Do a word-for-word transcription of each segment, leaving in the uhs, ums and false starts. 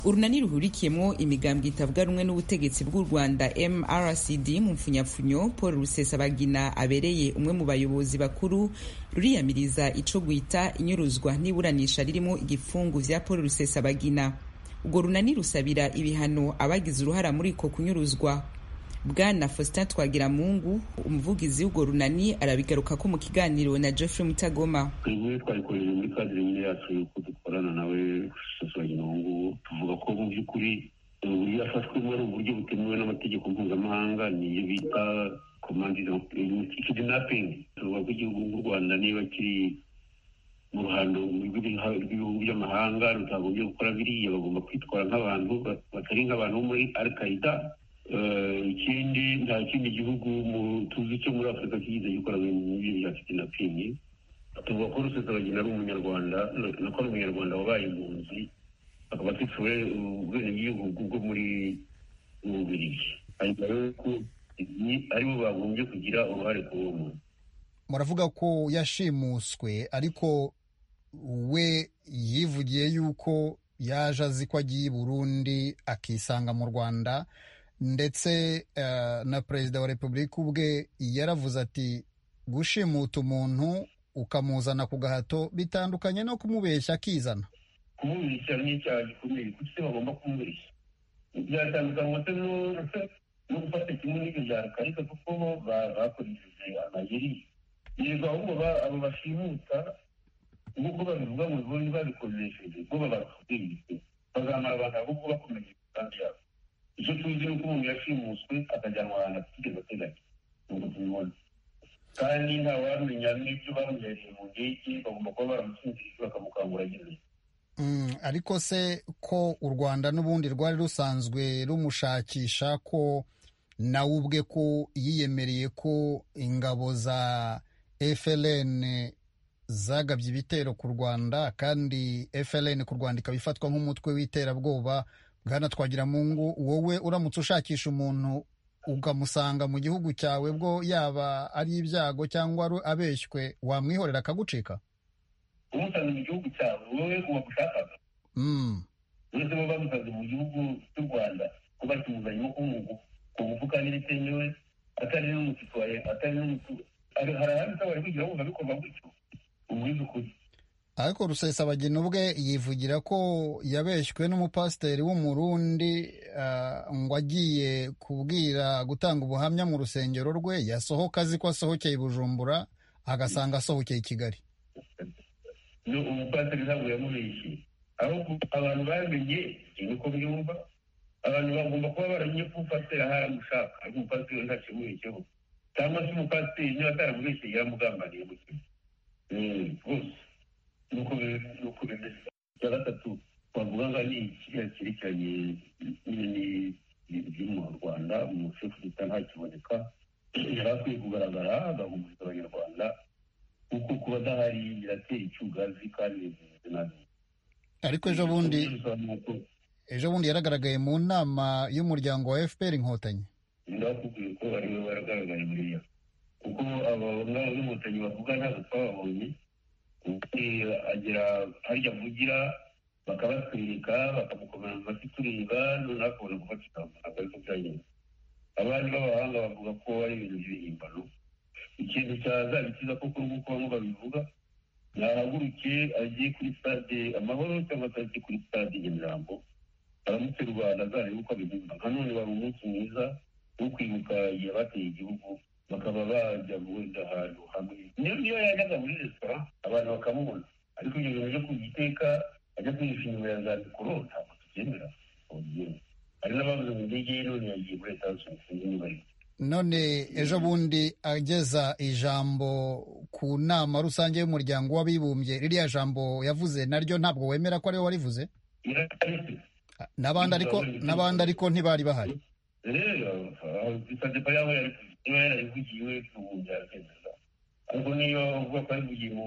urunani ruhurikiyemo imigambwe itavuga rumwe n'ubutegetsi bw'u Rwanda M R C D mu mfunyapfunyo Paul Rusesabagina abereye umwe mu bayobozi bakuru ruriyamiriza ico gwita inyuruzwa n'iburanisha ririmo igifungu vya Paul Rusesabagina. Ubwo runani rusabira ibihano abagize uruhara muri ko kunyuruzwa. Bwana Faustin Twagiramungu umuvugizi w'ubwo runani arabigaruka ko mu kiganiro na Geoffrey Mutagoma. Twebwe twarikoreye muri kadire nyine yacu yuko dukorana nawe Rusesabagina ngo tuvuga ko mu by'ukuri uburyo yafashwe muri uburyo butemewe n'amategeko mpuzamahanga niyo bita commanded kidnapping. Tuvuga ko igihugu cy'u Rwanda niba kiri mu ruhando rw'ibihugu by'amahanga rutagombye gukora biriya, bagomba kwitwara nk'abantu batari nk'abantu bo muri Al-Qaeda. Ikindi nta kindi gihugu tuzi cyo muri Afurika kigize gikora ibintu bya kidnapping. Tuvuga ko Rusesabagina ari umunyarwanda, nako ari umunyarwanda wabaye impunzi akaba afite ubwenegihugu bwo muri Bubiligi. Ariko rero ko aribo bagombye kugira uruhare ku uwo muntu. Muravuga ko yashimuswe ariko we yivugiye yuko yaje azi ko agiye i Burundi akisanga mu Rwanda, ndetse uh, na Perezida wa Repubulika ubwe yaravuze ati gushimuta umuntu ukamuzana ku gahato bitandukanye no kumubeshya akizana. Kumubeshya ni icyaha gikomeye kuko se bagomba kumubeshya. Byatandukanye no gufata kimwe n'ibyo bya Rukarika kuko bo bakoresheje amayeri. Yego ahubwo abo bashimuta nk'uko babivuga mu Burundi babikoresheje bo babakubwiye bazamara abantu ahubwo bakomeje kandi yabo. Icyo tuzi ni uko umuntu yashimuswe akajyanwa ahantu atigeze ateganya ngo tubibone, kandi nta wamenya n'ibyo bamuhereye mu ndege, bagomba kuba baramusinzirije bakamukangura ageze. Ariko se ko u Rwanda n'ubundi rwari rusanzwe rumushakisha, ko nawe ubwe ko yiyemereye ko ingabo za F L N zagabye ibitero ku Rwanda, kandi F L N ku Rwanda ikaba ifatwa nk'umutwe w'iterabwoba. Bwana Twagiramungu, wowe uramutse ushakisha umuntu ukamusanga mu gihugu cyawe, bwo yaba ari ibyago cyangwa abeshywe, wamwihorera akagucika? Umusanze mu gihugu cyawe wowe uwagushakaga wese bo bamusanze mu gihugu cy'u Rwanda ko bakimuzanyemo k'umugu ku mufuka n'ibitemewe atari n'umusitwaye atari n'umutu hari ahandi tabari kugira ngo babikorwa gutyo umwiza ukuri. Ariko Rusesabagina ubwe yivugira ko yabeshywe n'umupasiteri w'umurundi uh, ngo agiye kubwira gutanga ubuhamya mu rusengero rwe, yasohoka azi ko asohokeye i Bujumbura agasanga asohokeye i Kigali. No, umupasiteri ntabwo yamubeshye, ahubwo abantu bamenye niko byumva. Abantu bagomba kuba baramenye ko umupasiteri ahari amushaka, ariko umupasiteri ntakimubeshyeho, cyangwa se umupasiteri niba ataramubeshye yaramugambaniye mu kintu rwose. Nuko nuko bimeze. Ya gatatu twavuga ngo ni kiriya cyerekeranye n'ibintu mu Rwanda, umushefu d'Etat ntakiboneka, yari akwiye kugaragara agahumuriza Abanyarwanda kuko kuba adahari biratera icyugazi kandi bimeze nabi. Ariko ejo bundi ejo bundi yaragaragaye mu nama y'umuryango wa F P R Inkotanyi. Ndakubwiye ko ariwe waragaragaye muri yo, kuko abo ngabo b'Inkotanyi bavuga ntabwo twababonye. Agera harya avugira bakabatwereka bakamukomera mu matwi tureba, noneho akabona gufata ijambo ntabwo ariko byagenda. Abandi b'abahanga bavuga ko ari ibintu by'ibihimbano. Ikintu cyazabikiza koko nk'uko bamwe babivuga, yahaguruke agiye kuri stade Amahoro cyangwa se agiye kuri stade Nyamirambo aramutse Rwanda azarebe uko abihimba. Nka none wari umunsi mwiza wo kwibuka igihe bateye igihugu, bakaba bajya wenda ahantu hamwe. Niyo niyo yajyaga muri resitora abantu bakamubona, ariko ibyo bintu byo kugiteka ajya kwihisha inyuma ya za mikoro ntabwo tubyemera. Hari n'abavuze mu ndege ye none yagiye muri Etats-Unis sinzi niba ari. None ejo bundi ageza ijambo ku nama rusange y'umuryango w'abibumbye, ririya jambo yavuze naryo ntabwo wemera ko ariwe warivuze? N'abandi ariko n'abandi ariko ntibari bahari. Rero bisabye ko yawe yarivugiwe ubu byakemeza, ariko niyo uvuga ko yarivugiye mu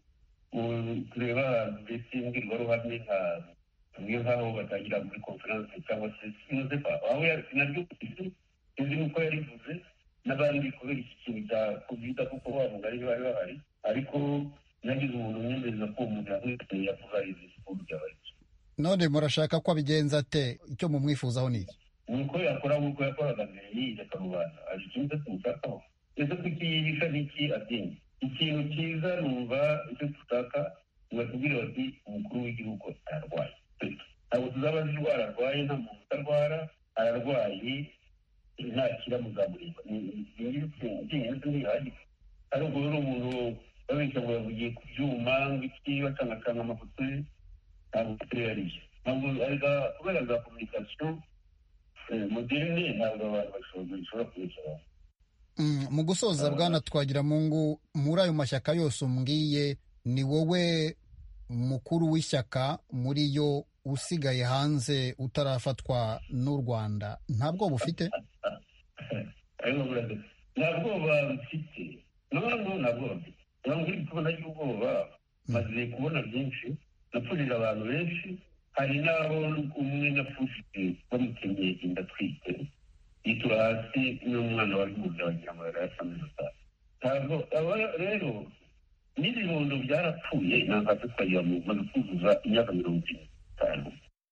kureba ahantu ndetse imbwirwaruhame nka tumwe nk'aho batangira muri conference cyangwa se sinoze pa aho sinaryo sinzi nuko yarivuze n'abandi kubera iki kintu cya covid kuko bavuga ari bari bahari, ariko nagize umuntu unyemeza ko umuntu yavuze yavuga izi siporo byabaye. none murashaka ko abigenza ate? Icyo mumwifuzaho ni iki? nuko yakora nk'uko yakoraga mbere yiyereka rubanda hari ikintu tumushakaho ese kukiyibisha n'iki atinye ikintu cyiza numva icyo dushaka batubwire bati umukuru w'igihugu ararwaye ntabwo tuzaba azi indwara arwaye nta muntu utarwara ararwaye ntakira muzamureba ikintu ntihagire ari ubwo rero umuntu babeshya ngo yavugiye ku byuma ngo iki bacangacanga amafoto ye ntabwo tuyariye ntabwo arega kubera za komunikasiyo moderne ntabwo abantu bashobora kubikora. Mu gusoza Bwana Twagiramungu, muri ayo mashyaka yose umbwiye ni wowe mukuru w'ishyaka muri yo usigaye hanze utarafatwa n'u Rwanda, nta bwoba ufite? nta bwoba mfite noneho nta bwoba mfite ntabwo uri kubona y'ubwoba maze kubona byinshi napfurije abantu benshi hari n'abo umwe napfushije bamukenyeye inda atwite yitura hasi n'umwana wari mu nda wagira ngo yarayasamiza ntabwo rero n'ibibondo byarapfuye ntabwo twagira mu maze kuzuza imyaka mirongo itanu